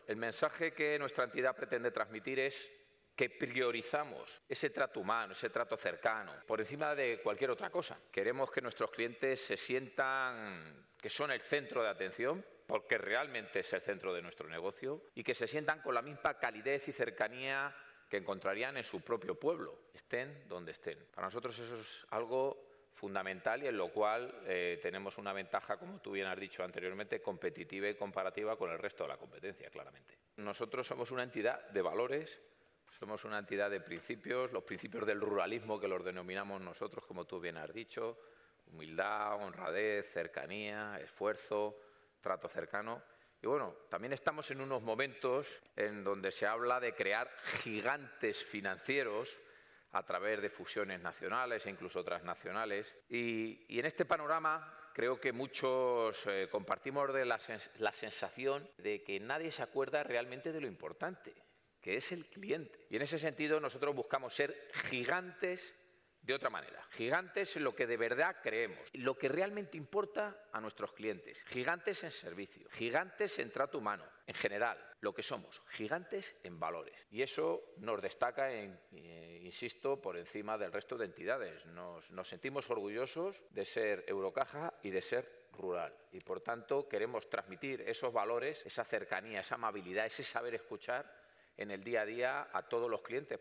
el mensaje que nuestra entidad pretende transmitir es que priorizamos ese trato humano, ese trato cercano, por encima de cualquier otra cosa. Queremos que nuestros clientes se sientan que son el centro de atención, porque realmente es el centro de nuestro negocio, y que se sientan con la misma calidez y cercanía que encontrarían en su propio pueblo, estén donde estén. Para nosotros eso es algo fundamental y en lo cual tenemos una ventaja, como tú bien has dicho anteriormente, competitiva y comparativa con el resto de la competencia, claramente. Nosotros somos una entidad de valores. Somos una entidad de principios, los principios del ruralismo que los denominamos nosotros, como tú bien has dicho, humildad, honradez, cercanía, esfuerzo, trato cercano. Y bueno, también estamos en unos momentos en donde se habla de crear gigantes financieros a través de fusiones nacionales e incluso transnacionales. Y en este panorama creo que muchos compartimos de la sensación de que nadie se acuerda realmente de lo importante, que es el cliente. Y en ese sentido nosotros buscamos ser gigantes de otra manera, gigantes en lo que de verdad creemos, lo que realmente importa a nuestros clientes, gigantes en servicio, gigantes en trato humano, en general, lo que somos, gigantes en valores. Y eso nos destaca, insisto, por encima del resto de entidades. Nos sentimos orgullosos de ser Eurocaja y de ser rural. Y por tanto queremos transmitir esos valores, esa cercanía, esa amabilidad, ese saber escuchar en el día a día a todos los clientes.